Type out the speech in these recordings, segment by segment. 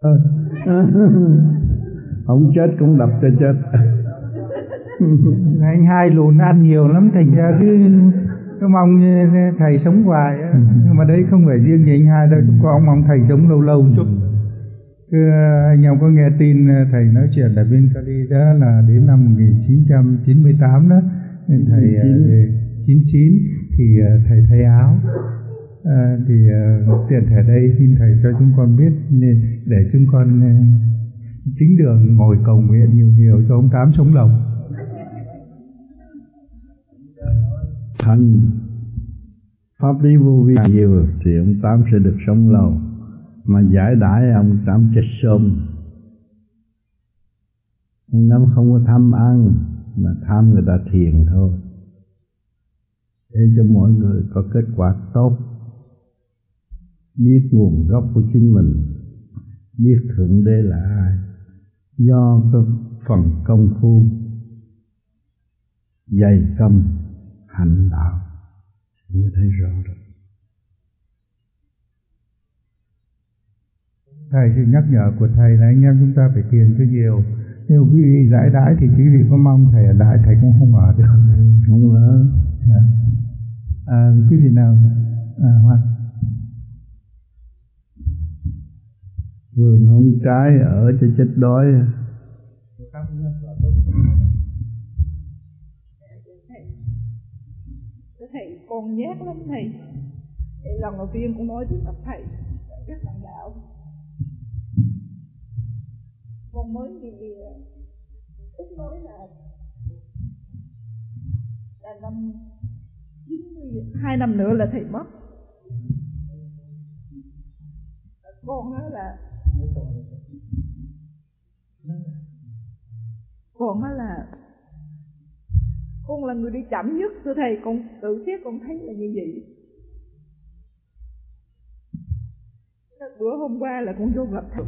Không chết cũng đập cho chết. Anh hai lùn ăn nhiều lắm, thành ra cứ mong thầy sống hoài. Nhưng mà đấy không phải riêng gì anh hai đâu, chúng con mong thầy sống lâu lâu chút. Anh em có nghe tin thầy nói chuyện ở bên Cali đó là đến năm 1998 đó, nên thầy 99 thì thầy thay áo. Tiện thể đây xin thầy cho chúng con biết để chúng con chính đường ngồi cầu nguyện nhiều cho ông Tám sống lâu. Thành pháp lý vô vi nhiều thì ông Tám sẽ được sống lâu, mà giải đãi ông Tám chết sớm. Ông Tám không có tham ăn, mà tham người ta thiền thôi, để cho mọi người có kết quả tốt, biết nguồn gốc của chính mình, biết Thượng Đế là ai, do cái phần công phu dày công hành đạo mới thấy rõ được. Thầy sự nhắc nhở của thầy là anh em chúng ta phải thiền cho nhiều. Nếu quý vị giải đãi thì quý vị có mong thầy ở lại, thầy cũng không ở được. Không ở. Quý vị nào Hoa? Vườn không trái ở cho chết đói. Thầy con nhát lắm thầy. Lần đầu tiên cũng nói trước gặp thầy các bạn đạo. Con mới thì tức nói là năm 2 năm nữa là thầy mất. Con nói là con là người đi chậm nhất, thưa thầy. Con tự xét con thấy là như vậy. Bữa hôm qua là con vô gặp thầy.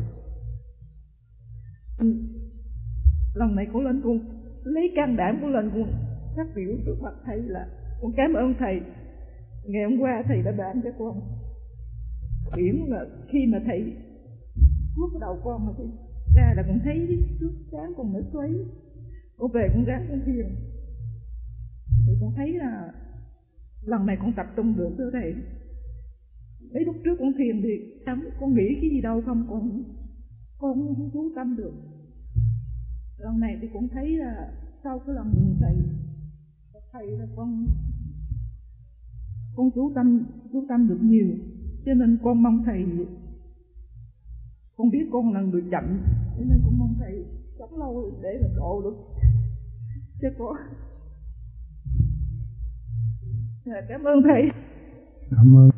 Lần này con lên, con lấy can đảm, con lên con phát biểu trước mặt thầy là con cảm ơn thầy. Ngày hôm qua thầy đã ban cho con biển, là khi mà thầy vuốt cái đầu con mà thầy ra là con thấy trước sáng con nó xoáy. Con về con ráng con thiền thì con thấy là lần này con tập trung được, thưa thầy. Mấy lúc trước con thiền thì con nghĩ cái gì đâu không, con không chú tâm được. Lần này thì con thấy là sau cái lần thầy là con chú tâm được nhiều. Cho nên con mong thầy, con biết con là người chậm, cho nên con mong thầy sống lâu để mà độ được cho con. Cảm ơn thầy. Cảm ơn.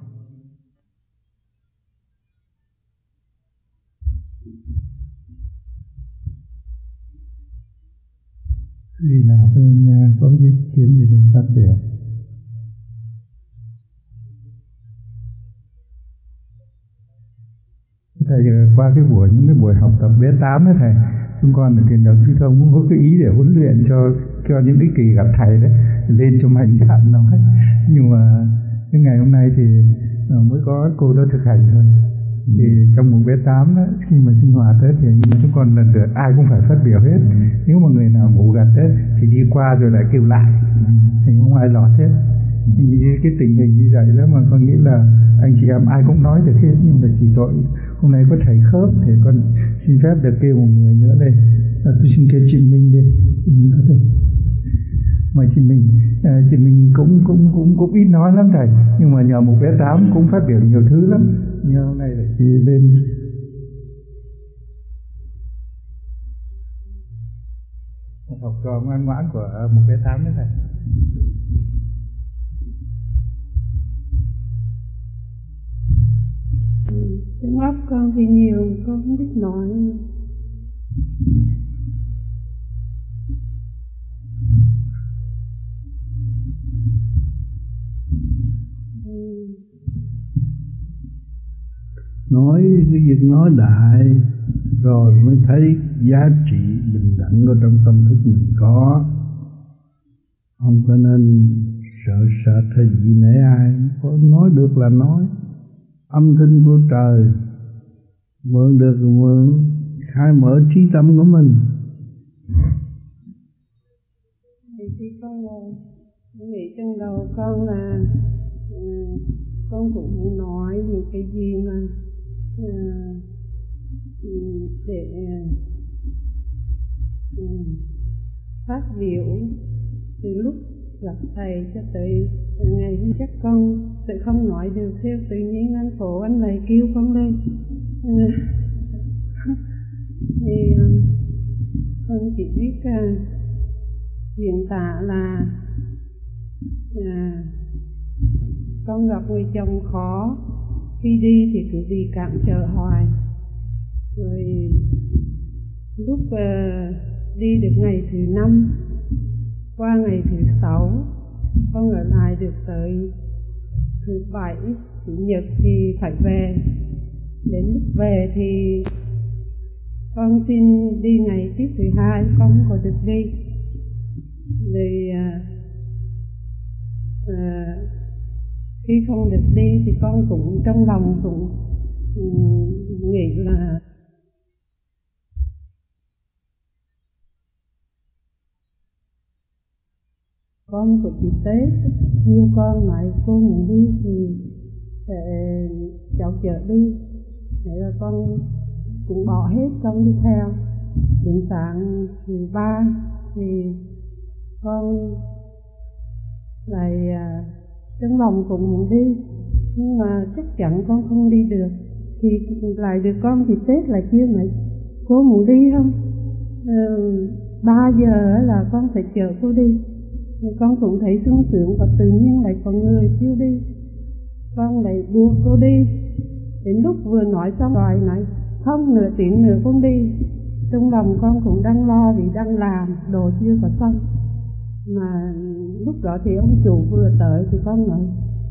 Vì nào bên có ý kiến gì đến phát biểu? Thầy qua những cái buổi học tập B8 đó thầy, chúng con ở Thiền Đồng Sư Thông cũng có cái ý để huấn luyện cho những cái kỳ gặp thầy đấy lên cho mạnh dạn nói. Nhưng mà cái ngày hôm nay thì mới có cô đó thực hành thôi. Thì trong một B8 đó, khi mà sinh hoạt đấy thì chúng con lần lượt ai cũng phải phát biểu hết. Nếu mà người nào ngủ gật đấy thì đi qua rồi lại kêu lại, thì không ai lọt hết. Thì cái tình hình như vậy đó mà con nghĩ là anh chị em ai cũng nói được hết, nhưng mà chỉ tội hôm nay có thầy khớp thì con xin phép được kêu một người nữa lên. Tôi xin kêu chị Minh đi, có thể. Mà chị mình cũng ít nói lắm thầy, nhưng mà nhờ một B8 cũng phát biểu nhiều thứ lắm. Nhưng hôm nay là chị lên. Một học trò ngoan ngoãn của một B8 đấy thầy. Tiếng óc con thì nhiều, con không biết nói. Nói cái việc nói đại rồi mới thấy giá trị bình đẳng ở trong tâm thức mình có. Không có nên sợ hay gì nể ai, có nói được là nói. Âm thanh của trời mượn được mượn, khai mở trí tâm của mình. Thì khi con nghĩ trong đầu con là con cũng nói những cái gì mà để phát biểu từ lúc gặp thầy cho tới ngày hôm chắc con sẽ không nói được theo tự nhiên. Anh Phổ anh này kêu con lên thì con chỉ biết hiện tại là con gặp người chồng khó, khi đi thì cứ bị cản trở hoài, rồi lúc đi được ngày thứ 5 qua ngày thứ 6 con ở lại được tới thứ 7, chủ nhật thì phải về. Đến lúc về thì con xin đi ngày tiếp thứ 2 con không có được đi. Rồi khi không được đi thì con cũng trong lòng cũng nghĩ là con của chị Tết, nhưng con nói cô muốn đi thì cháu chở đi. Thế là con cũng bỏ hết, con đi theo. Đến sáng thứ 3 thì con lại trong lòng cũng muốn đi, nhưng mà chắc chắn con không đi được. Thì lại được con thì Tết lại kêu này, cô muốn đi không? 3 giờ là con phải chở cô đi. Thì con cũng thấy sung sướng và tự nhiên lại có người kêu đi, con lại đưa cô đi. Đến lúc vừa nói xong rồi nói không, nửa tiếng nữa con đi. Trong lòng con cũng đang lo vì đang làm đồ chưa có xong. Mà lúc đó thì ông chủ vừa tới thì con nói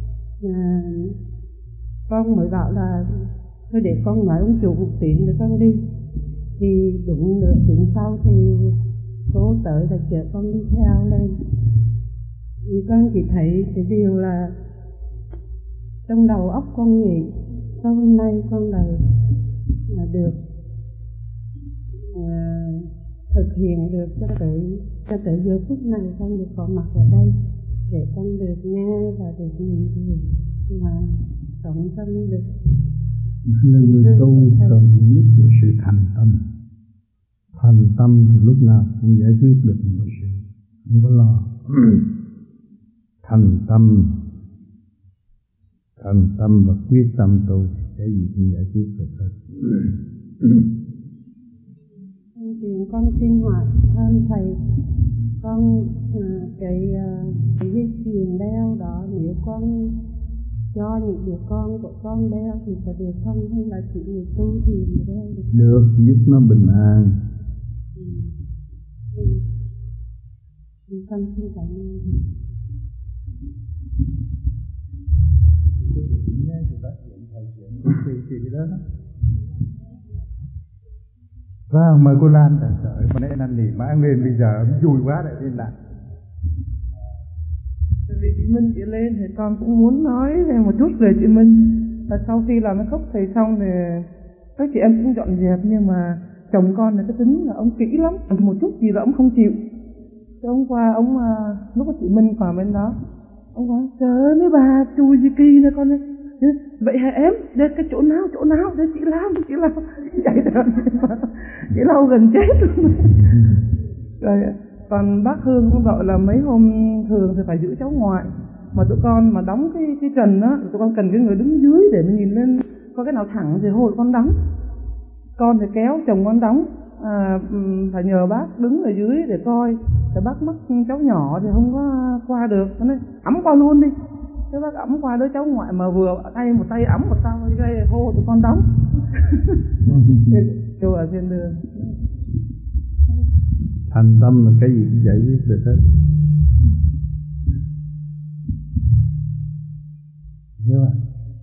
con mới bảo là thôi để con nói ông chủ một tiếng để con đi. Thì đúng nửa tiếng sau thì cô tới là chở con đi theo lên. Thì con chỉ thấy cái điều là trong đầu óc con nghĩ sau hôm nay con lại được thực hiện được cho tới giờ phút này con được có mặt ở đây để con được nghe và được nhìn người mà sống trong được. Là người tu cần nhất là sự thành tâm. Thành tâm thì lúc nào cũng giải quyết được mọi sự, không có lo. Thành tâm và quyết tâm tu, cái gì cũng giải quyết được hết. Thì con xin hỏi thăm thầy, con cái dây chuyền đeo đó nếu con cho những đứa con của con đeo thì có được không, hay là chỉ người tu thì mới đeo được? Được, giúp nó bình an. Con xin cảm ơn. Vâng, mời cô Lan. Trời, mà nãy năn nỉ mãi lên, bây giờ vui quá lại lên lại. Vì chị Minh chị lên thì con cũng muốn nói về một chút về chị Minh. Và sau khi làm cái khóc thầy xong thì các chị em cũng dọn dẹp, nhưng mà chồng con là cái tính là ông kỹ lắm, một chút gì là ông không chịu. Chứ hôm qua ông lúc mà chị Minh còn bên đó, ông nói trời ơi mấy bà chui gì kỳ nè con ơi. Vậy hả em? Để cái chỗ nào để chị làm chạy rồi chị lâu gần chết luôn. Rồi còn bác Hương cũng gọi là mấy hôm thường thì phải giữ cháu ngoại, mà tụi con mà đóng cái trần á, tụi con cần cái người đứng dưới để mình nhìn lên có cái nào thẳng thì hồi con đóng. Con thì kéo chồng con đóng, phải nhờ bác đứng ở dưới để coi, để bác mắc cháu nhỏ thì không có qua được, nó nói ẵm qua luôn đi. Thế bác ẵm qua đứa cháu ngoại mà vừa tay một tay ẵm một tay hô tụi con đóng. Kêu ở trên đường. Thành tâm là cái gì cũng giải quyết được hết. Đúng không?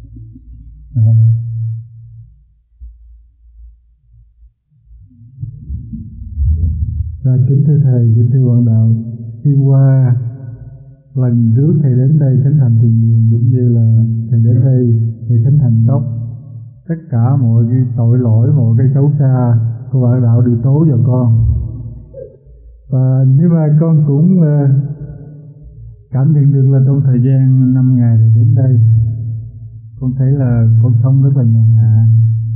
Kính thưa thầy, kính thưa bạn đạo, khi qua lần trước thầy đến đây khánh thành thiền đường cũng như là thầy đến đây thầy khánh thành cốc, tất cả mọi cái tội lỗi, mọi cái xấu xa của bạn đạo đều tố vào con. Và nhưng mà con cũng cảm nhận được là trong thời gian 5 ngày thì đến đây, con thấy là con sống rất là nhàn hạ.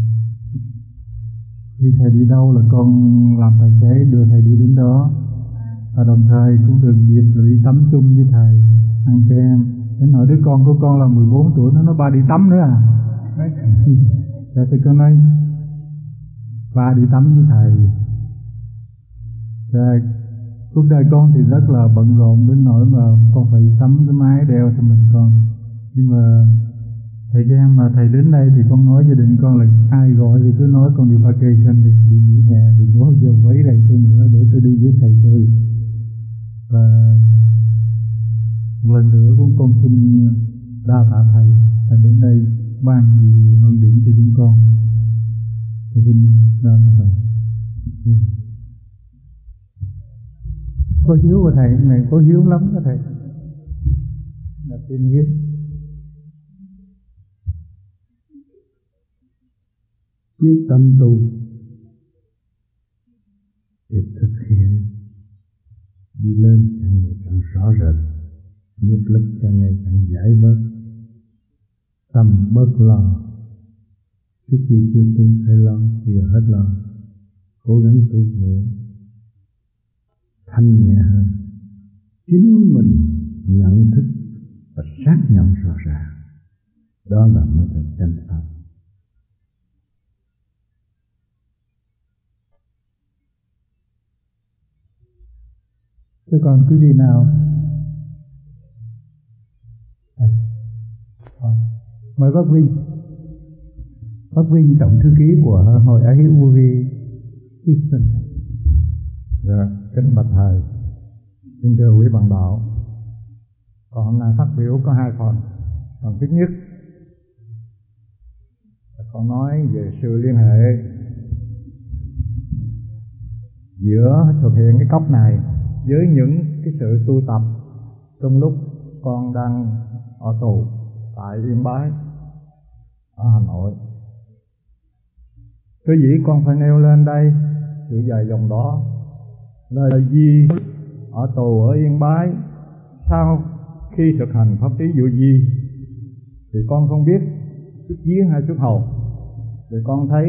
Khi thầy đi đâu là con làm tài xế đưa thầy đi đến đó, và đồng thời cũng được dịp là đi tắm chung với thầy, ăn kem. Đến hỏi đứa con của con là 14 tuổi, nó nói ba đi tắm nữa à? Thì con nói ba đi tắm với thầy. Rồi cuộc đời con thì rất là bận rộn đến nỗi mà con phải sắm cái máy đeo cho mình con. Nhưng mà thời gian mà thầy đến đây thì con nói gia đình con là ai gọi thì cứ nói con đi vacation thì đi nghỉ hè thì có giờ quấy rầy tôi nữa để tôi đi với thầy tôi. Và một lần nữa cũng con xin đa tạ thầy đã đến đây ban nhiều ơn điển cho chúng con. Thầy xin đa tạ thầy. Có hiếu của thầy, này có hiếu lắm đó thầy. Là tin hiếu. Quyết tâm tu để thực hiện đi lên càng ngày càng rõ rệt, nghiệp lực càng ngày càng giải bớt, tâm bớt lo. Trước khi chưa tu phải lo, bây giờ hết lo, cố gắng tu nữa, thanh nhẹ hơn, chính mình nhận thức và xác nhận rõ ràng, đó là mới là chân pháp. Thế còn quý vị nào mời bác Vinh. Bác Vinh tổng thư ký của hội Ái Hữu Vô Vi Houston. Dạ, kính bạch thầy, xin thưa quý bạn đạo, còn hôm nay phát biểu có 2 phần. Phần thứ nhất, con nói về sự liên hệ giữa thực hiện cái cốc này với những cái sự tu tập trong lúc con đang ở tù tại Yên Bái ở Hà Nội. Cái dĩ con phải nêu lên đây sự dài dòng đó là gì ở tù ở Yên Bái. Sau khi thực hành pháp lý vô vi thì con không biết xuất vía hay xuất hồn, thì con thấy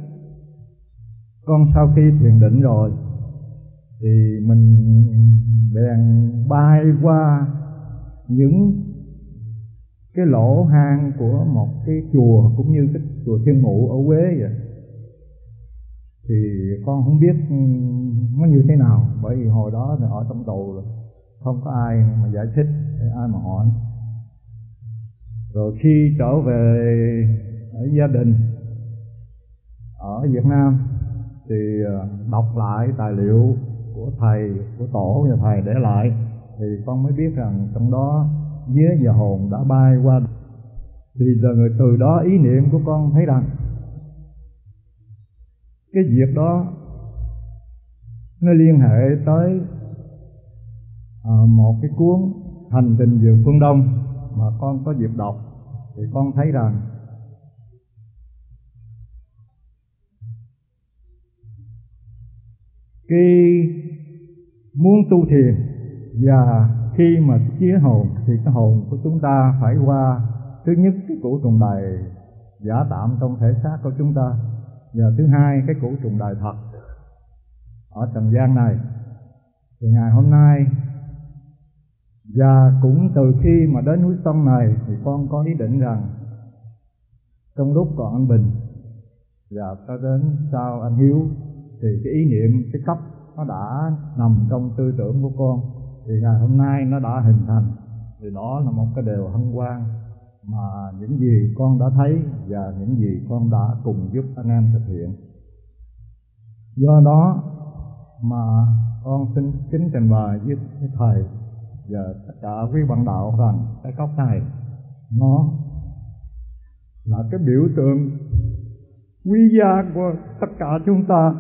con sau khi thiền định rồi thì mình bèn bay qua những cái lỗ hang của một cái chùa, cũng như cái chùa Thiên Mụ ở Huế vậy. Thì con không biết nó như thế nào, bởi vì hồi đó thì ở trong tù rồi không có ai mà giải thích, ai mà hỏi. Rồi khi trở về ở gia đình ở Việt Nam thì đọc lại tài liệu của thầy, của tổ và thầy để lại, thì con mới biết rằng trong đó vía và hồn đã bay qua. Thì từ đó ý niệm của con thấy rằng cái việc đó nó liên hệ tới một cái cuốn Hành Trình về Phương Đông mà con có dịp đọc. Thì con thấy rằng khi muốn tu thiền và khi mà chứa hồn thì cái hồn của chúng ta phải qua thứ nhất cái củ trùng đài giả tạm trong thể xác của chúng ta, và thứ hai cái củ trùng đài thật ở trần gian này. Thì ngày hôm nay và cũng từ khi mà đến núi Sông này thì con có ý định rằng trong lúc còn anh Bình và cho đến sau anh Hiếu thì cái ý niệm, cái cấp nó đã nằm trong tư tưởng của con. Thì ngày hôm nay nó đã hình thành, thì đó là một cái điều hân hoan mà những gì con đã thấy và những gì con đã cùng giúp anh em thực hiện. Do đó mà con xin kính trình bày với thầy và tất cả quý bạn đạo rằng cái cốc này nó là cái biểu tượng quý giá của tất cả chúng ta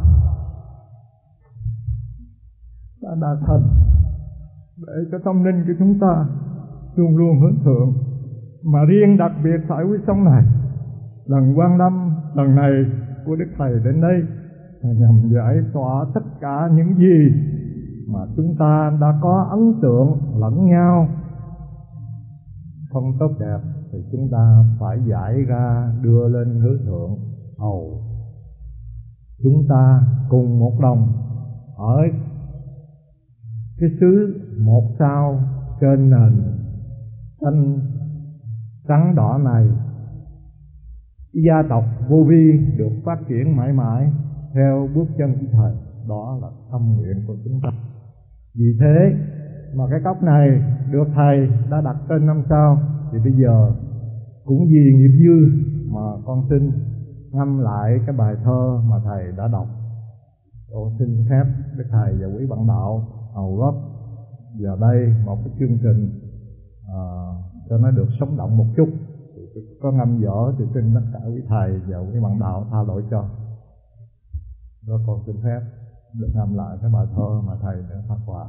đã đạt thành, để cho tâm linh của chúng ta luôn luôn hướng thượng. Mà riêng đặc biệt tại quý sống này, lần Quang Lâm lần này của Đức Thầy đến đây nhằm giải tỏa tất cả những gì mà chúng ta đã có ấn tượng lẫn nhau không tốt đẹp, thì chúng ta phải giải ra đưa lên hứa thượng hầu chúng ta cùng một đồng ở cái xứ một sao trên nền xanh trắng đỏ này. Gia tộc vô vi được phát triển mãi mãi theo bước chân của Thầy, đó là tâm nguyện của chúng ta. Vì thế mà cái cốc này được Thầy đã đặt tên 5 sao, thì bây giờ cũng vì nghiệp dư mà con xin ngâm lại cái bài thơ mà Thầy đã đọc. Con xin phép Đức Thầy và quý bạn đạo hầu góp giờ đây một cái chương trình cho nó được sống động một chút. Có ngâm dở thì xin tất cả quý Thầy và quý bạn đạo tha lỗi cho. Rồi con xin phép được ngâm lại cái bài thơ mà Thầy đã phát họa.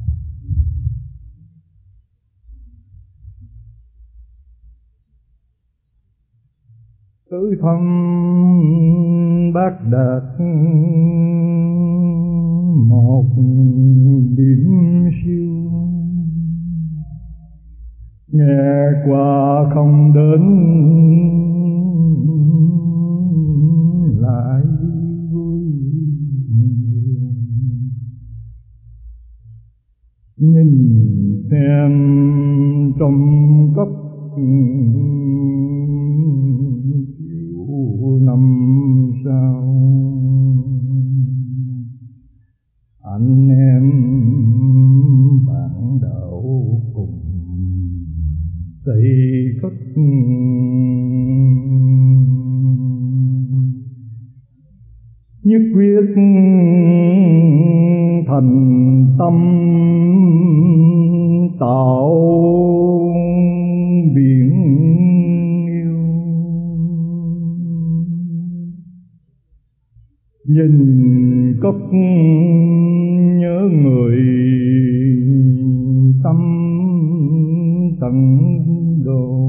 Tứ thân bác đạt một điểm siêu, nghe qua không đến lại vui, nhìn xem trong cấp chiều 5 sao, anh em bạn đạo cùng xây cất nhất quyết thành tâm tạo biển yêu, nhìn cốc nhớ người tâm tận độ,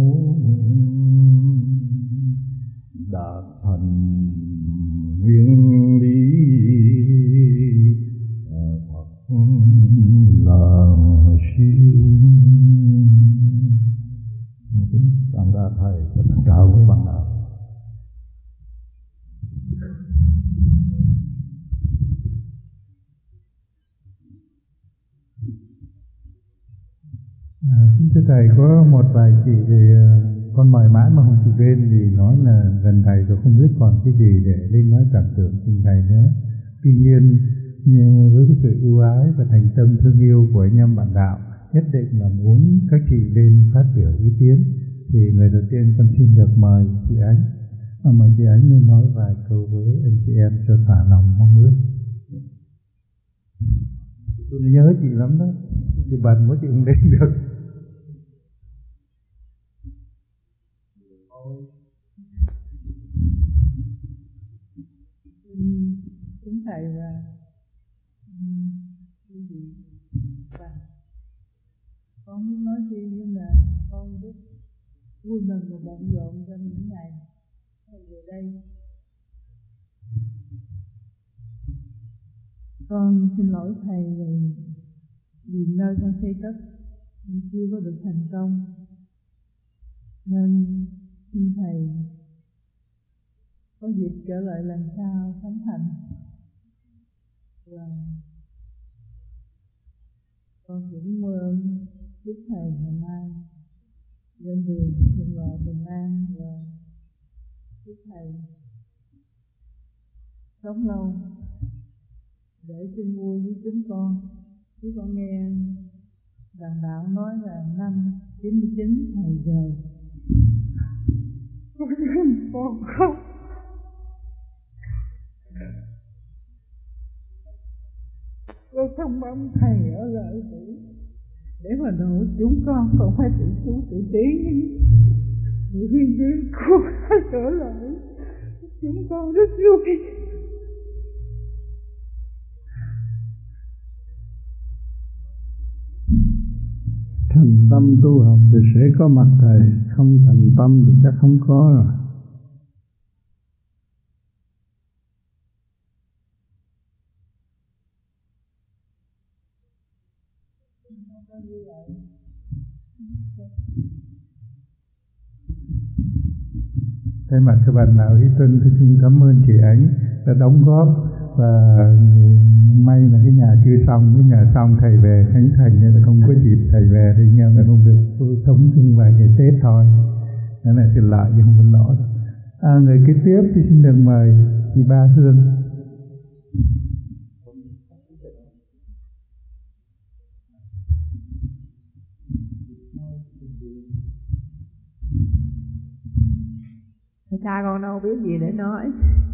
đạt thành nguyên lý thật là siêu. Cảm ơn Thầy và tất cả quý bạn đạo. Xin thưa Thầy, có một bài chỉ về con mời mãi mà không chịu lên, vì nói là gần Thầy rồi không biết còn cái gì để lên nói cảm tưởng trình Thầy nữa. Tuy nhiên với cái sự ưu ái và thành tâm thương yêu của anh em bạn đạo, nhất định là muốn các chị lên phát biểu ý kiến, thì người đầu tiên con xin được mời chị Ánh. Mời chị Ánh nên nói vài câu với anh chị em cho thỏa lòng mong ước. Tôi nhớ chị lắm đó, chị bận quá chị không đến được. Kính Thầy và quý vị và con muốn nói chi, nhưng mà con rất vui mừng và bận rộn trong những ngày về đây. Con xin lỗi Thầy vì nơi con xây cất chưa có được thành công, nên xin Thầy có dịp trở lại lần sau khánh thành. Và con cũng mơ ơn Đức Thầy ngày mai lên đường thuận lợi bình an, và Đức Thầy sống lâu để chung vui với chúng con. Chứ con nghe đàn đạo nói là năm 99 Thầy rời, con không. Con không mong Thầy ở lại tử để mà độ chúng con, còn phải tự tu tự tiến. Người viên viên không phải trở lại, chúng con rất vui. Thành tâm tu học thì sẽ có mặt Thầy, không thành tâm thì chắc không có rồi. Thay mặt cho bạn đạo Ý Tân, tôi xin cảm ơn chị Ánh đã đóng góp, và may là cái nhà chưa xong, cái nhà xong thầy về Khánh Thành nên là không có dịp thầy về thì anh em là không được sống chung vài ngày Tết thôi, nên là xin lại chứ không có lỗ đâu. Người kế tiếp thì xin được mời chị Ba Hương. Cha con đâu biết gì để nói.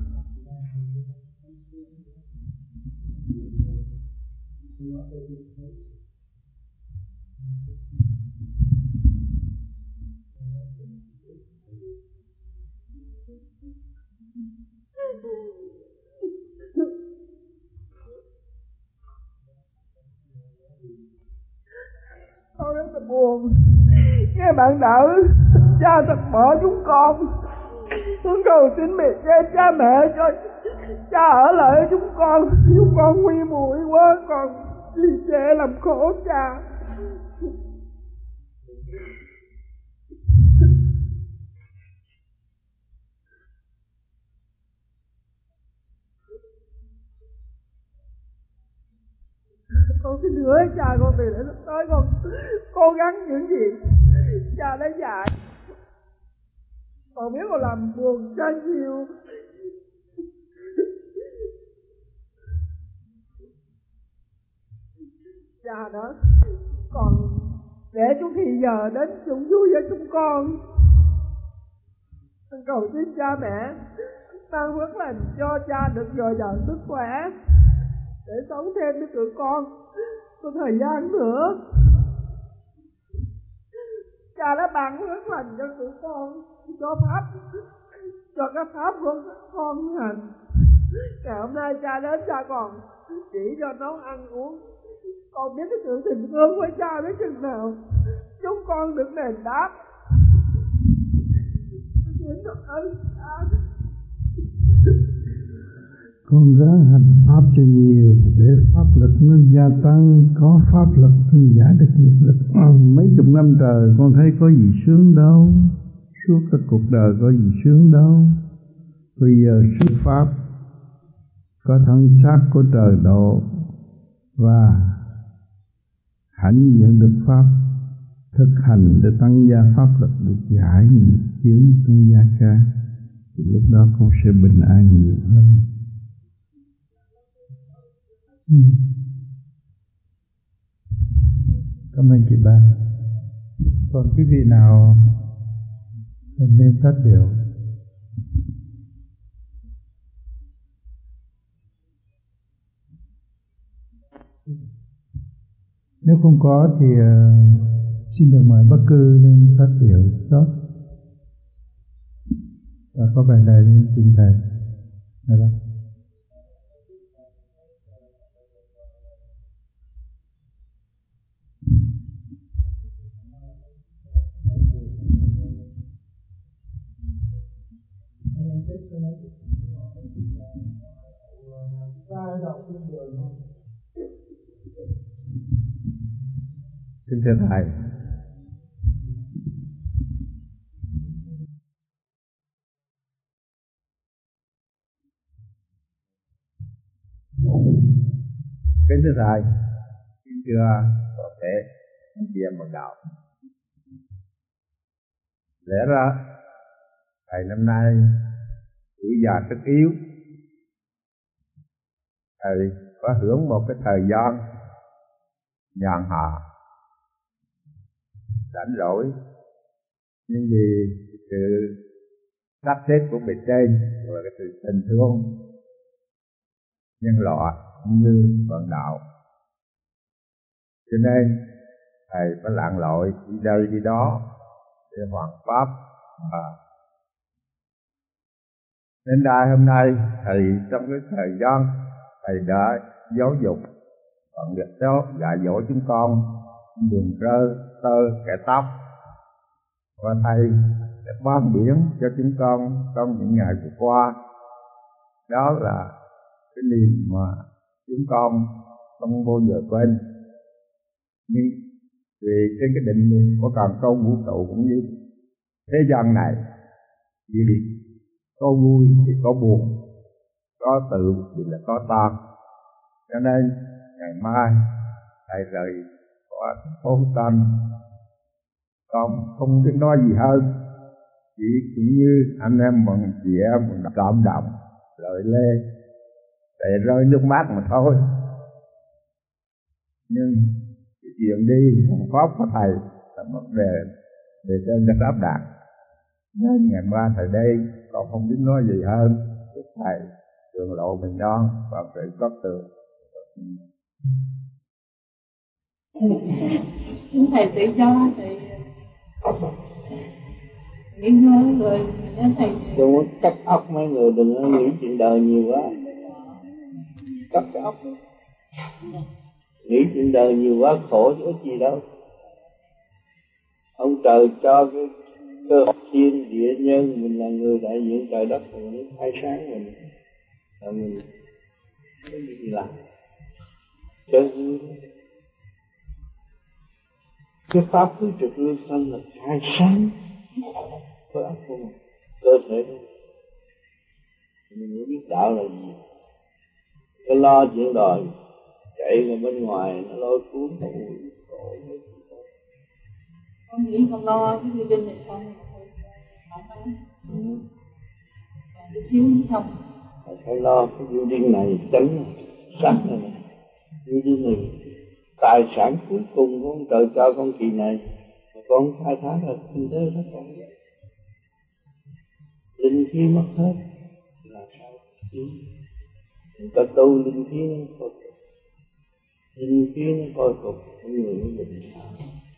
Con rất là buồn nghe bạn đạo cha thật bỏ chúng con. Con cầu xin mẹ cha mẹ cho cha ở lại với chúng con nguy muội quá, con đi trễ làm khổ cha. Con xin hứa cha con từ đây sắp tới con cố gắng những gì cha đã dạy. Con biết con làm buồn cha nhiều. Cha đó còn để chúng thì giờ đến chung vui với chúng con. Con cầu xin cha mẹ ban phước lành cho cha được dồi dào sức khỏe để sống thêm với tụi con có thời gian nữa. Cha đã ban phước lành cho tụi con, cho các pháp của các con hành. Ngày hôm nay cha đến, cha còn chỉ cho nấu ăn uống. Con biết cái sự tình thương của cha biết chừng nào chúng con được đền đáp. Con ráng hành pháp cho nhiều để pháp lực nó gia tăng, có pháp lực thì giải được nghiệp lực. Mấy chục năm trời con thấy có gì sướng đâu, suốt cả cuộc đời có gì sướng đâu. Bây giờ sức pháp có thân xác của trời độ và hãnh diện được pháp, thực hành để tăng gia pháp lực, được giải nghiệp chướng trong gia ca, thì lúc đó con sẽ bình an nhiều hơn. Cảm ơn chị Ba. Còn quý vị nào nên phát biểu? Nếu không có thì xin được mời bác Cư lên phát biểu đó. Và có bài này lên trình thầy. Được không? Kính thưa thầy, kính thưa thầy, kính thưa toàn thể anh chị em bằng đạo. Lẽ ra thầy năm nay tuổi già rất yếu, thầy có hưởng một cái thời gian nhàn hạ rảnh rỗi, nhưng vì sự sắp xếp của bề trên và cái sự tình thương nhân loại cũng như vận đạo, cho nên thầy phải lặn lội đi đây đi đó để hoàn pháp. Đến đây hôm nay thầy trong cái thời gian thầy đã giáo dục bằng việc đó dạy dỗ chúng con đường tơ kẻ tóc, và thầy đã ban biển cho chúng con trong những ngày vừa qua. Đó là cái niềm mà chúng con không bao giờ quên. Nhưng vì trên cái định của toàn cầu vũ trụ cũng như thế gian này, vì có vui thì có buồn, có tự thì là có tan. Cho nên ngày mai thầy rời khỏi thành phố Tân, con không biết nói gì hơn, chỉ cũng như anh em mừng chị em mình cảm động lời lê để rơi nước mắt mà thôi. Nhưng cái chuyện đi một pháp của thầy là vấn đề để trên đất áp đặt, nên ngày mai thầy đây còn không biết nói gì hơn. Chúc thầy đường lộ bình an và sự cất tường. Thầy tự cho thầy nghỉ ngơi rồi nên thầy đừng có cắt óc mấy người, đừng có nghĩ chuyện đời nhiều quá, cắt cái óc. Nghĩ chuyện đời nhiều quá khổ chứ ít gì đâu. Ông trời cho cái cơ thiên địa nhân, mình là người đại diện trời đất, mình khai sáng mình là mình có gì làm chơi vui. Cái pháp cứ trực lưu sanh là khai sáng với óc của mình, cơ thể đó. Mình mới biết đạo là gì. Cái lo chuyện đời chạy ra bên ngoài nó lôi cuốn khổ. con nghĩ con lo cái gia đình này con cái thiếu không phải lo cái yêu đương này tránh sắc này. Yêu đương này tài sản cuối cùng của ông trời cho con kỳ này, mà con khai thác là kinh tế nó còn linh khí mất hết là sao? Người ta tu linh khí nó khôi phục, linh khí nó khôi phục, con người nó bình thản.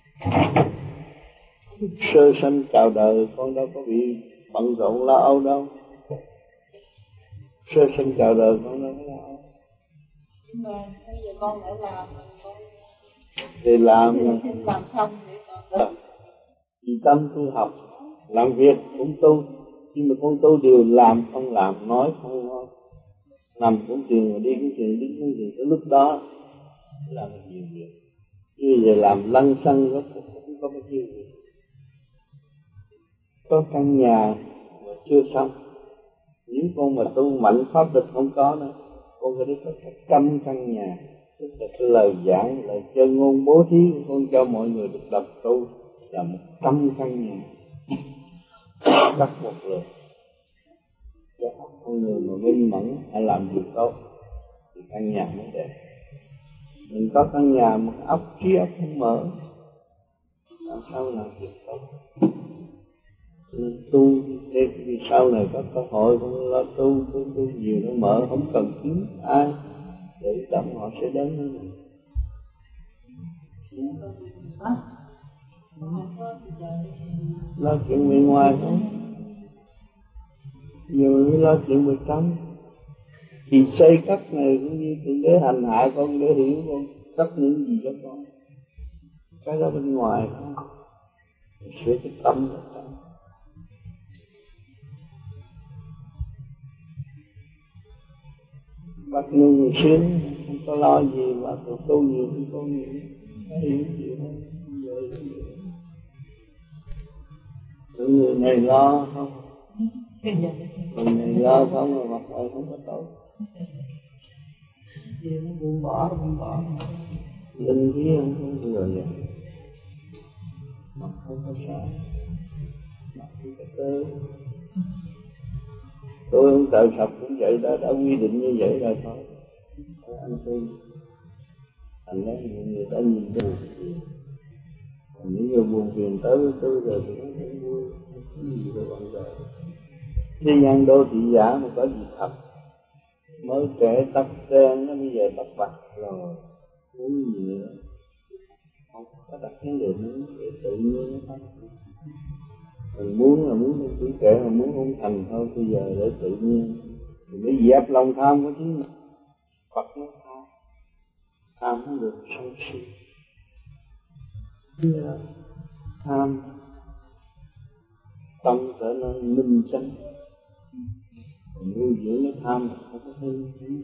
Sơ sanh chào đời con đâu có bị bận rộn lo âu đâu. Sơ sanh chào đời con đâu có lo âu. Nhưng mà bây giờ con đã làm Để làm xong để con vì tâm tu học, làm việc cũng tu, nhưng mà con tu đều làm không làm, nói không nói, nằm cũng tiền mà đi cũng tiền, đứng cũng tiền. Tới lúc đó làm nhiều việc, như vậy làm lăng xăng nó cũng có bao nhiêu việc. Có căn nhà mà chưa xong, nếu con mà tu mạnh pháp lực không có nữa, con phải có 100 căn nhà. Tức là cái lời giảng, lời chân ngôn bố thí của con cho mọi người được đọc tu là 100 căn nhà cắt một lượt. Cho con người mà minh mẫn hay làm việc tốt thì căn nhà mới đẹp. Mình có căn nhà mà óc trí óc không mở, làm sao làm việc tốt? Tu vì sau này có cơ hội con lo tu nhiều nó mở, không cần kiếm ai để tâm, họ sẽ đến với mình. Lo chuyện bên ngoài thôi, nhiều người lo chuyện bên trong. Thì xây cất này cũng như Thượng Đế hành hạ con để hiểu con cất những gì cho con. Cái đó bên ngoài không, sửa cái tâm ở trong. Bác Nhung sướng, không có lo gì mà tu nhiều hơn con nhiều, nó hiểu nhiều hơn. Người này lo không, người này lo không mà mặt trời không có tốt. Nó buông bỏ, linh khí không có vừa vậy, mặt không có sao, mặt không có tơ. Tôi ông trời Phật cũng vậy đó, đã quy định như vậy rồi thôi. Anh tu thành ra người ta nhìn buồn phiền, còn những người buồn phiền tới với tôi rồi thì nó không vui, không có gì đâu bạn đời. Thế gian đô thị giả mà có gì thật, mới trẻ tóc đen nó bây giờ bạc bạc rồi, muốn gì nữa, không có đặt vấn đề muốn để tự nhiên nó thôi. Mình muốn là muốn tuổi trẻ, mà muốn không thành thôi, bây giờ để tự nhiên thì mới dẹp lòng tham của chính mình. Phật nó tham không được sân si, tham tâm trở nên minh chánh, còn nuôi dưỡng nó tham là không có minh chánh.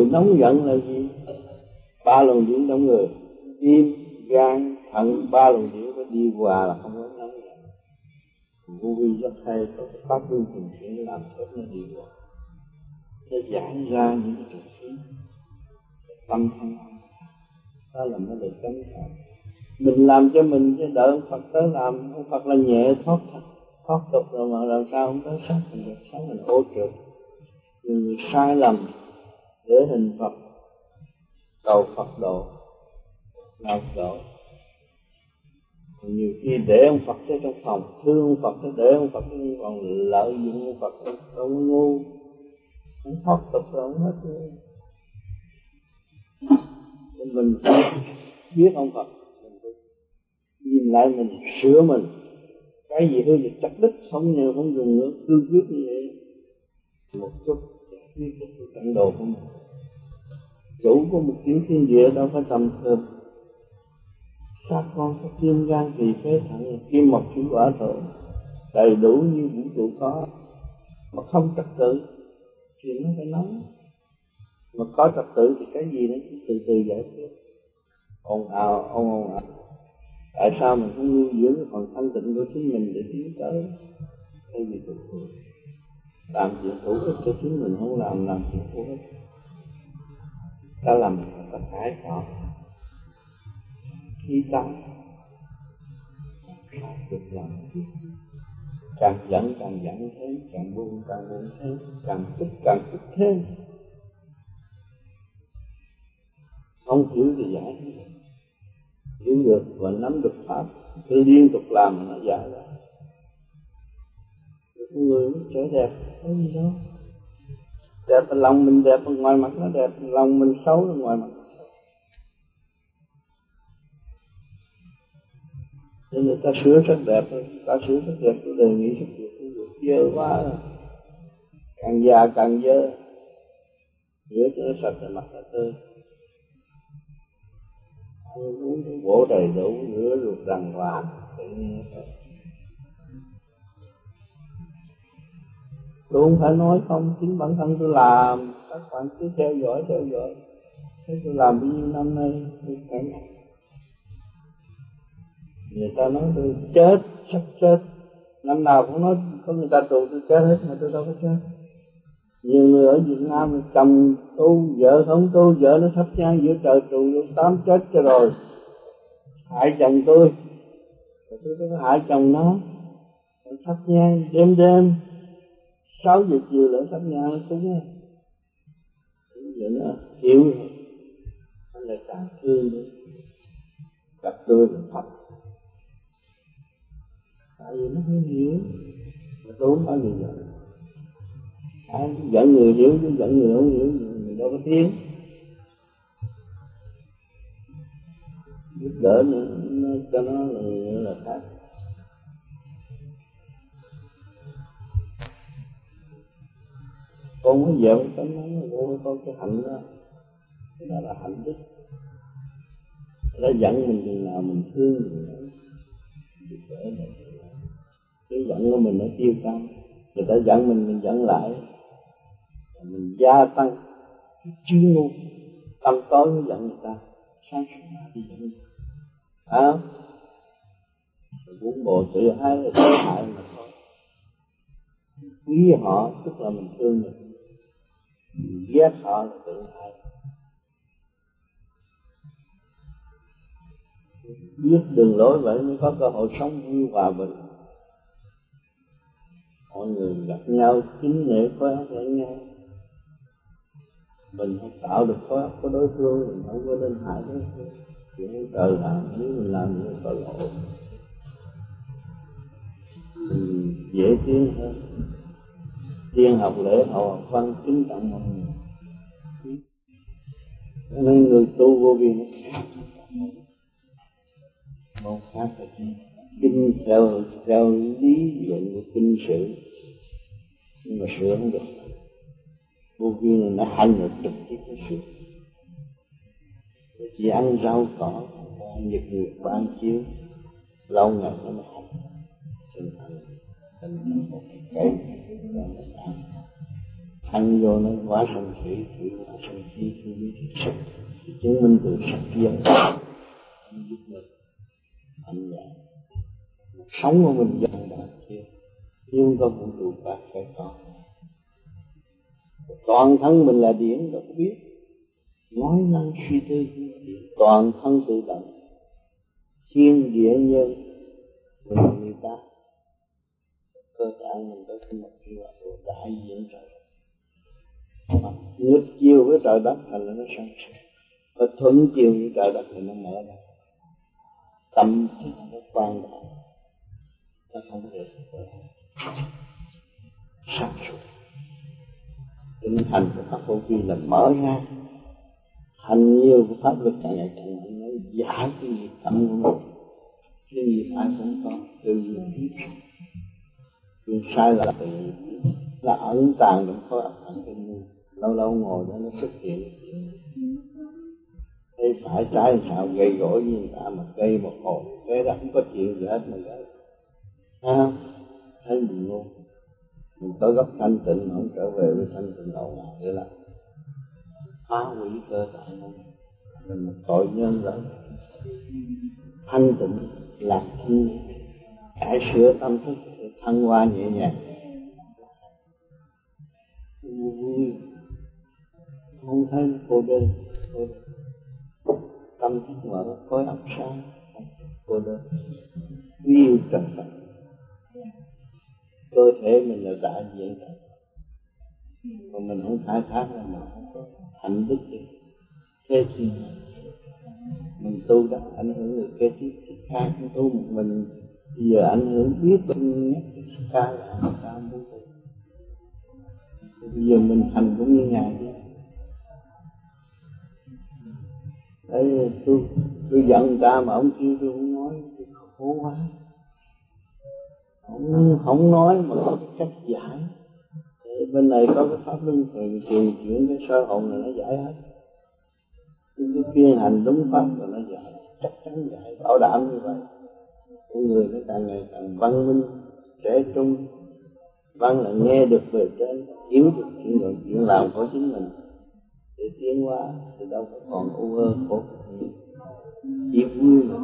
nóng giận là gì? 3 luồng điển trong người, tim, gan, thận, 3 luồng điển có đi qua là không có nóng giận. Vô vi rất hay, có cái pháp luân thường chuyển làm cho nó đi qua, nó giải ra những cái trục khí tâm thân, đó là nó được cấm phạm. Mình làm cho mình chứ đợi ông Phật tới làm. Ông Phật là nhẹ thoát tục rồi mà làm sao không tới sát mình được, sáng mình ô trượt. Người sai lầm để hình Phật, cầu Phật độ, nào độ. Nhiều khi để ông Phật tới trong phòng, thương ông Phật tới để ông Phật tới còn lợi dụng ông Phật, ông ngu, ông thoát tục rồi ông hết. Mình biết ông Phật, nhìn lại mình sửa mình, cái gì hơi được chặt đứt không nhờ không dùng nữa, cương quyết như vậy một chút biết được sự trận đồ của mình. Chủ của một tiểu thiên địa đâu phải tầm thường. Xác con có tim gan tỳ phế thận, kim mộc thủy hỏa thổ đầy đủ như vũ trụ có, mà không trật tự thì nó phải nóng. Mà có trật tự thì cái gì nó cũng từ từ giải quyết. Ồn ào. Tại sao mình không nuôi dưỡng phần thanh tịnh của chính mình để tiến tới? Cái gì cũng được. Làm chuyện hữu ích cho chính mình, không làm chuyện hữu ích. Ta làm tất cả họ khi tăng được làm càng giận thêm, càng buông thêm, càng tức thêm. Không hiểu thì giải, hiểu được và nắm được pháp, cứ liên tục làm mà nó giải ra. Người nó trở đẹp, có gì đâu. Đẹp là lòng mình đẹp, ngoài mặt nó đẹp, lòng mình xấu là ngoài mặt nó xấu. Nên người ta sửa rất đẹp, tôi đề nghị rất được dơ quá rồi. Càng già càng dơ, rửa cho nó sạch rồi mặt nó tươi. Ăn uống cái bổ đầy đủ, rửa ruột đàng hoàng, tự nhiên thôi. Tôi không phải nói không, chính bản thân tôi làm, các bạn cứ theo dõi. Thế tôi làm bao nhiêu năm nay, tôi cảm nhận. Người ta nói tôi chết, sắp chết. Năm nào cũng nói có người ta tù tôi chết hết, mà tôi đâu có chết. Nhiều người ở Việt Nam chồng tu, vợ không tu, vợ nó thắp nhang giữa trời tù vô 8 chết cho rồi. Hại chồng tôi có hại chồng nó. Thắp nhang đêm 6 giờ chiều lại thắp nhang nó cúng á. Vậy nó hiểu rồi, nó lại càng thương nữa. Gặp tôi là thật. Tại vì nó không hiểu, mà tôi không phải người giận. Ai giận người hiểu chứ giận người không hiểu, người đâu có tiếng. Giúp đỡ nó cho nó là khác. Con mới vợ một tấm nắng, con cái hạnh đó, cái đó là hạnh đức. Nó giận mình chừng nào mình thương mình giúp đỡ mình. Cái giận của mình nó tiêu tan, người ta giận mình giận lại, mình gia tăng cái chuyên môn. Tâm tối mới giận người ta, sáng suốt đi giận người ta. Vốn bộ tự ái là tự hại mà thôi. Quý họ tức là mình thương mình ghét họ là tự hại. Biết đường lối vậy mới có cơ hội sống vui hòa bình. Mọi người gặp nhau kính nể khối óc lẫn nhau. Mình không tạo được khối óc của đối phương, mình không có nên hại đối phương. Chuyện trời làm, nếu mình làm những tội lỗi mình dễ tiến hơn. Tiên học lễ, học văn, kính trọng mọi người. Cho nên người tu vô vi nó khác. Một khác là kinh theo lý luận của kinh sử, nhưng mà sửa không được. Vô vi này nó hành được trực tiếp cái sự. Chỉ ăn rau cỏ, nhật nguyệt ban chiếu, lâu ngày nó mới thành một cái cây, hành dặn vô nó quá sân thủy quá sân chi không biết sắc, chứng minh từ sắc dân không biết mình mạnh dạng sống của mình dần đạt kia nhưng có vũ trụ bạc phải có toàn thân mình là điển đâu có biết nói năng suy tư toàn thân tự động thiên địa nhân người ta cơ tạng mình tới một cái đại diện trời mà nghịch chiều với trời đất thành là nó sáng suốt và thuận chiều với trời đất thì nó mở ra tâm thức nó quan trọng nó không thể sáng suốt tinh hành của pháp vô vi là mở ra hành nhiều của pháp luật càng ngày càng mạnh nó giải cái nghiệp tâm của mình cái nghiệp ai cũng có từ nghiệp chuyện sai là từ là ẩn tàng trong khối óc ẩn trên người lâu lâu ngồi đó nó xuất hiện thấy phải trái sao gây gỗ với người ta mà gây một hồi cái đó không có chuyện gì hết mà gây thấy mình ngu mình tới góc thanh tịnh mà không trở về với thanh tịnh đâu nào để làm phá hủy cơ tạng mình một tội nhân rồi thanh tịnh lạc thiên cải sửa tâm thức thăng hoa nhẹ nhàng vui không thấy cô đơn tâm thức mở khối óc sáng cô đơn yêu trời Phật cơ thể mình là đại diện trời mà mình không khai thác ra mà không có hạnh đức gì thế thì mình tu đã ảnh hưởng người kế tiếp thì khác không tu một mình bây giờ ảnh hưởng biết bên nhất ca là ca muốn tu bây giờ mình hành cũng như ngài đi đấy tôi giận ta mà ông kêu tôi không nói khổ quá không nói mà có cái cách giải bên này có cái pháp luân thường chuyển cái sơ hồn là nó giải hết cái kiên hành đúng pháp là nó giải chắc chắn giải bảo đảm như vậy con người nó càng ngày càng văn minh trẻ trung văn là nghe được về trên hiểu được chuyện làm của chính mình để tiến hóa thì đâu có còn u ơ khổ chỉ vui mà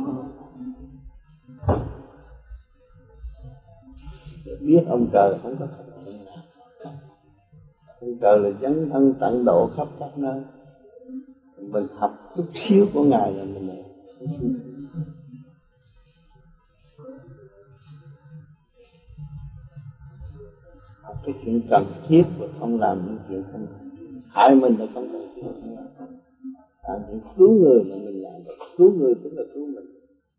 biết ông trời không có thật nào ông trời là dấn thân tận độ khắp các nơi mình học chút xíu của ngài là mình là học cái chuyện cần thiết và không làm những chuyện không hại mình là không cần thiết làm chuyện cứu người là mình làm cứu người tức là cứu mình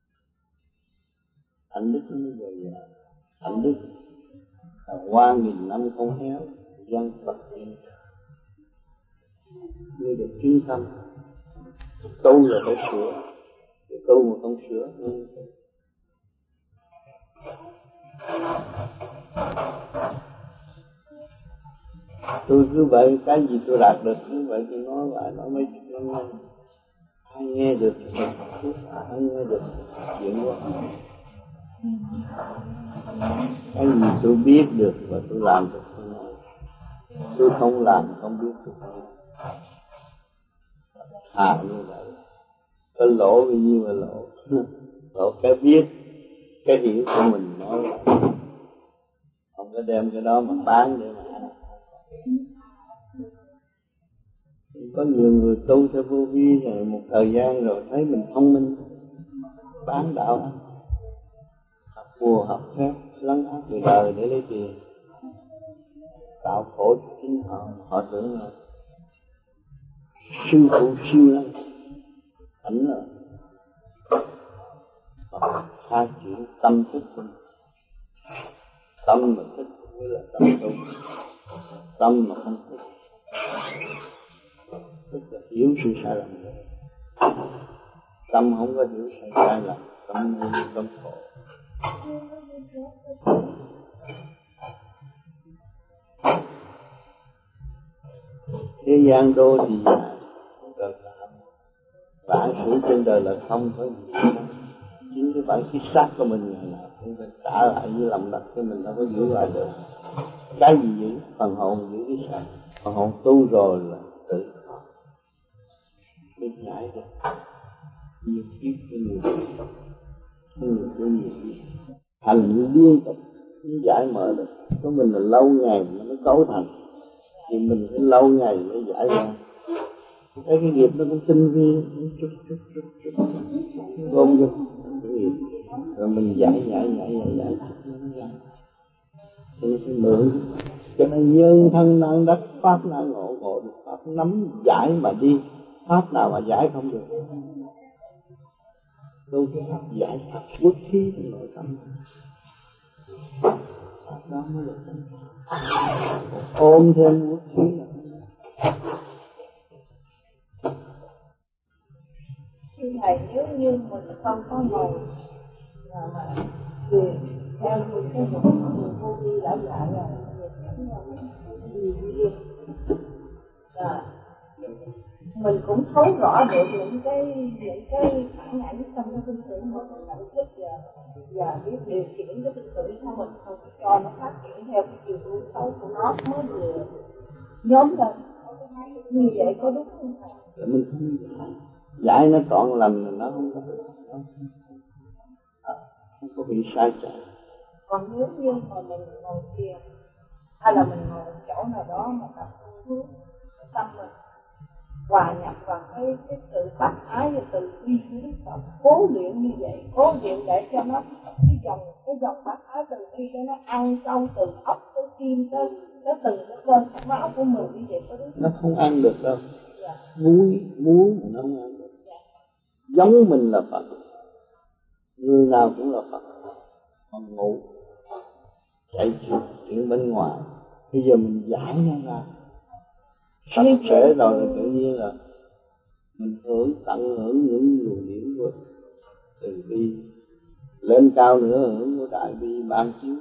hạnh đức nó bây giờ hạnh đức là qua nghìn năm không héo dân Phật như được chuyên tâm tu là phải sửa tu mà không sửa tôi cứ vậy cái gì tôi đạt được cứ vậy tôi nói lại nói mấy chục năm nay ai nghe được ai nghe được chuyện của cái gì tôi biết được và tôi làm được tôi nói tôi không làm không biết tôi không thà như vậy có lỗ bao nhiêu mà lỗ cái biết cái hiểu của mình nói không có đem cái đó mà bán để mà ăn. Có nhiều người tu theo vô vi rồi một thời gian rồi thấy mình thông minh bán đạo ăn học bùa học phép lấn át người đời để lấy tiền tạo khổ cho chính họ tưởng là sư phụ siêu lắm ảnh là khai triển tâm thức của mình tâm mà thích mới là tâm tu tâm mà không thích tức là hiểu sự sai lầm rồi tâm không có hiểu sự sai lầm tâm ngu tâm khổ thế gian đô thì đời là bản sự trên đời là không có gì hết chính cái bản khí xác của mình là cũng phải trả lại với lòng đất cho mình đâu có giữ lại được cái gì giữ phần hồn giữ cái xác Còn họ tu rồi là tự biết giải được nhiều kiếp cho nhiều kiếp hành liên tục giải mở được. Có mình là lâu ngày nó mới cấu thành, thì mình phải lâu ngày mới giải ra. Cái nghiệp nó cũng tinh vi, chút gom vô cái nghiệp, rồi mình giải thì phải mượn. Cho nên nhân thân năng đắc pháp năng ngộ được pháp, nắm giải mà đi, pháp nào mà giải không được. Đâu cái pháp giải pháp quốc khí trong nội tâm, pháp đó mới được. Ôm thêm quốc khí là thầy, nếu như mình không có ngồi mà thiền theo như cái một vô vi đã dạy là mình cũng thấu rõ được những cái phản ảnh trong cái tinh thần của mình, nhận thức và biết điều khiển cái tinh thần của mình, không cho nó phát triển theo cái chiều hướng xấu của nó mới vừa nhóm lên. Như vậy có đúng không thầy? Mình không giải nó trọn lành là nó không có bị sai chạy. Còn nếu như mà mình ngồi thiền hay là mình ngồi chỗ nào đó mà tập hướng tâm mình hòa nhập vào cái sự bác ái và từ bi hướng Phật, cố luyện như vậy, cố luyện để cho nó cái dòng bác ái từ bi cho nó ăn sâu từ ốc tới tim tới từng cái cơn máu của mình như vậy có đúng không? Nó không ăn được đâu. Muốn mà nó không ăn được. Giống mình là Phật, người nào cũng là Phật, còn ngủ chạy chuyện bên ngoài. Bây giờ mình giải nó ra sạch sẽ rồi thì tự nhiên là mình tận hưởng những luồng điển của từ bi, lên cao nữa hưởng của đại bi ban chiếu.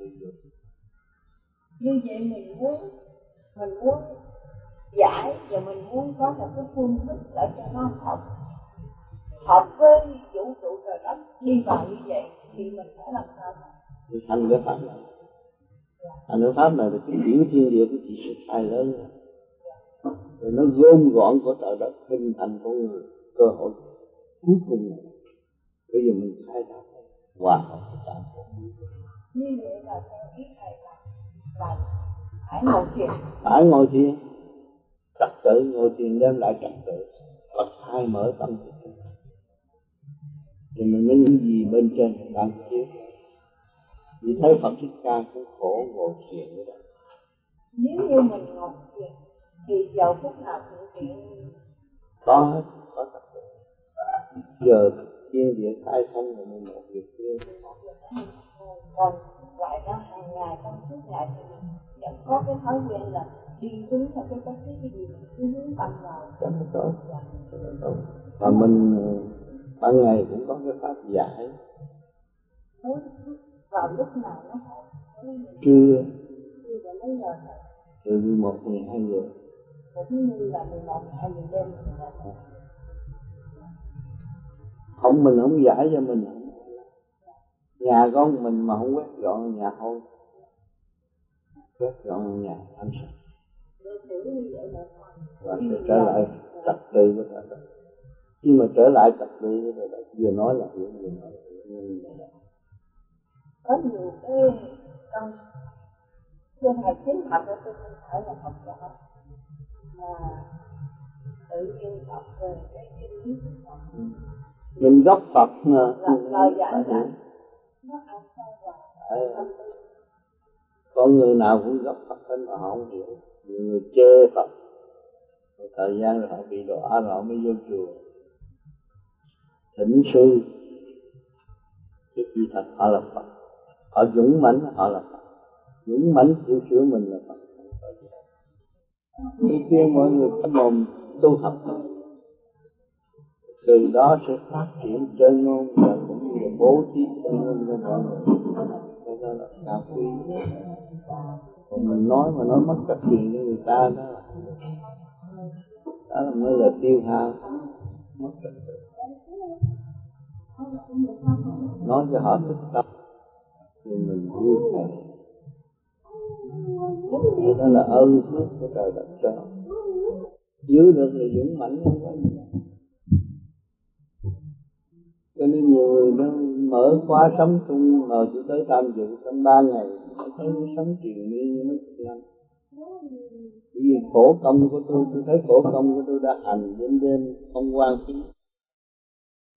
Như vậy mình muốn giải và mình muốn có một cái phương thức để cho nó hợp với vũ trụ trời đất đi vào như vậy thì mình phải làm sao? Thì thành cái pháp này, thành cái pháp này là cái tiểu thiên địa của chị sự sai lớn rồi nó gom gọn của trời đất hình thành con người. Cơ hội cuối cùng này bây giờ mình khai thác hòa hợp với cả như vậy là theo ý thầy là phải ngồi thiền trật tự, ngồi thiền đem lại trật tự và khai mở tâm thức thì mình mới những gì bên trên đang chiếu. Vì thấy Phật Thích Ca cũng khổ ngồi thiền như vậy. Nếu như mình ngồi thiền thì giờ phút nào thực hiện có trật tự. Giờ thiên địa khai thông là một việc kia. còn lại đó hàng ngày trong suốt ngày thì mình vẫn có cái thói quen là đi hướng theo cái gì cứ hướng tâm vào cho nó tốt. Và mình ban ngày cũng có cái pháp giải. Vào lúc nào nó trưa và mấy giờ từ 11-12 giờ. cũng như là 11-12 giờ đêm. Không, mình không giải cho mình. Nhà con mình mà không quét dọn nhà thôi, quét dọn nhà ăn sạch và sẽ trở lại trật tự với trời đất. Khi mà trở lại trật tự với trời đất, vừa nói là hiểu, vừa nói là hiểu. Có nhiều cái trong trên thầy chính thật là tôi không phải là học giả mà tự nhiên học về cái kinh lý của Phật. Mình gốc Phật mà lời giảng dạy nó ăn sâu vào. Có người nào cũng gốc Phật hết mà họ không hiểu. Nhiều người chê Phật, một thời gian rồi họ bị đọa rồi họ mới vô chùa thỉnh sư. Thì khi thật họ là Phật, họ dũng mãnh họ là Phật, dũng mãnh chịu sửa mình là Phật. Tôi khuyên mọi người có mồm tu học, từ đó sẽ phát triển chân ngôn và cũng như là bố trí chân ngôn cho mọi người. Đó là cao quý. Còn mình nói mà nói mất trách nhiệm cho người ta đó là mới là tiêu hao, mất trách nhiệm. Nói cho họ thích tâm thì mình vui vẻ. cái đó là ơn phước của trời đất cho. Giữ được thì dũng mãnh không có gì. Cho nên nhiều người nó mở khóa sống chung mà chỉ tới tham dự trong 3 ngày thấy nó sống triền miên như mấy chục năm. Bởi vì khổ công của tôi thấy khổ công của tôi đã hành đêm đêm không quan khí.